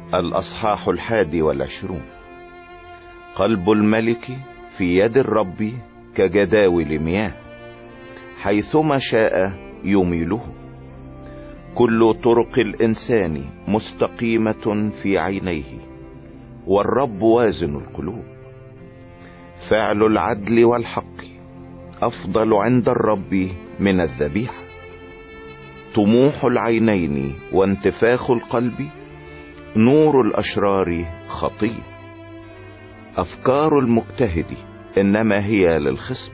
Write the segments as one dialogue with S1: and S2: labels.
S1: الأصحاح 21. قلب الملك في يد الرب كجداول مياه، حيثما شاء يميله. كل طرق الإنسان مستقيمة في عينيه، والرب وازن القلوب. فعل العدل والحق أفضل عند الرب من الذبيحة. طموح العينين وانتفاخ القلب نور الأشرار خطية. أفكار المجتهد إنما هي للخصم،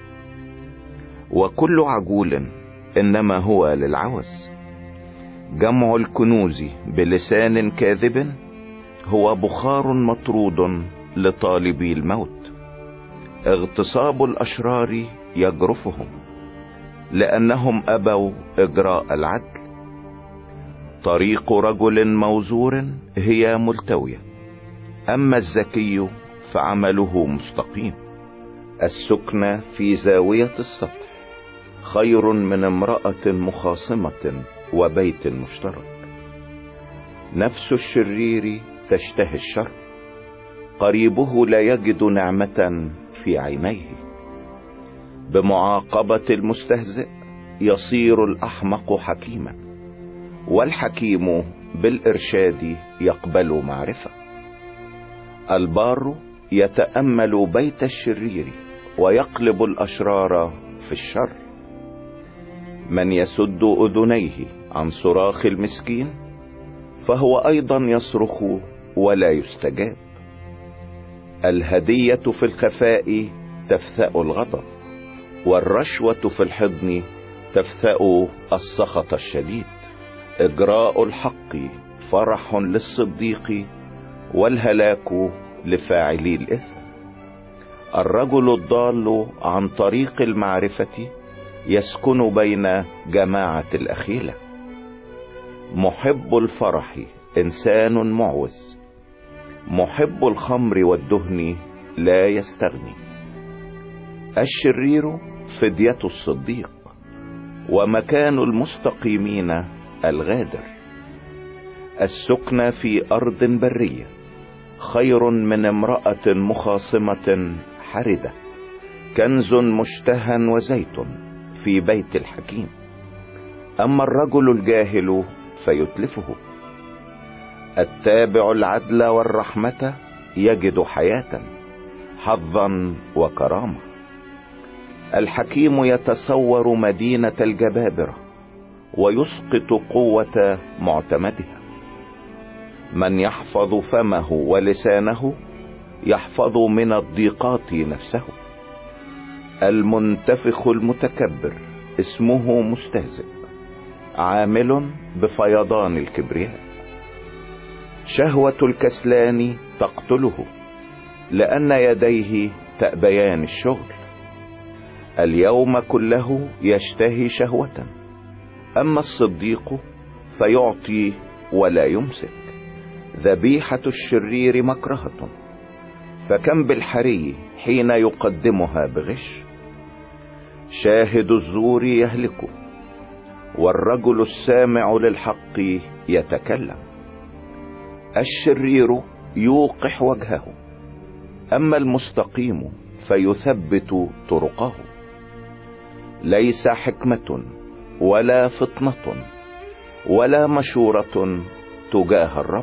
S1: وكل عجول إنما هو للعوز. جمع الكنوز بلسان كاذب هو بخار مطرود لطالبي الموت. اغتصاب الأشرار يجرفهم، لأنهم أبوا إجراء العدل. طريق رجل موزور هي ملتوية، أما الذكي فعمله مستقيم. السكنة في زاوية السطح خير من امرأة مخاصمة وبيت مشترك. نفس الشرير تشتهي الشر، قريبه لا يجد نعمة في عينيه. بمعاقبة المستهزئ يصير الأحمق حكيما، والحكيم بالإرشاد يقبل معرفة. البار يتأمل بيت الشرير ويقلب الأشرار في الشر. من يسد أذنيه عن صراخ المسكين فهو أيضا يصرخ ولا يستجاب. الهدية في الخفاء تفثأ الغضب، والرشوة في الحضن تفثأ السخط الشديد. إجراء الحق فرح للصديق، والهلاك لفاعلي الإثم. الرجل الضال عن طريق المعرفة يسكن بين جماعة الأخيلة. محب الفرح إنسان معوز، محب الخمر والدهن لا يستغني. الشرير فدية الصديق، ومكان المستقيمين الغادر. السكنة في أرض برية خير من امرأة مخاصمة حردة. كنز مشتهى وزيت في بيت الحكيم، أما الرجل الجاهل فيتلفه. التابع العدل والرحمة يجد حياة، حظا وكرامة. الحكيم يتصور مدينة الجبابرة ويسقط قوة معتمدها. من يحفظ فمه ولسانه يحفظ من الضيقات نفسه. المنتفخ المتكبر اسمه مستهزئ، عامل بفيضان الكبرياء. شهوة الكسلان تقتله، لأن يديه تأبيان الشغل. اليوم كله يشتهي شهوة، أما الصديق فيعطي ولا يمسك. ذبيحة الشرير مكرهة، فكم بالحري حين يقدمها بغش. شاهد الزور يهلك، والرجل السامع للحق يتكلم. الشرير يوقح وجهه، أما المستقيم فيثبت طرقه. ليس حكمة ولا فطنة ولا مشورة تجاه الرب.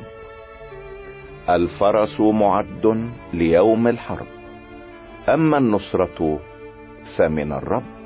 S1: الفرس معد ليوم الحرب، أما النصرة فمن الرب.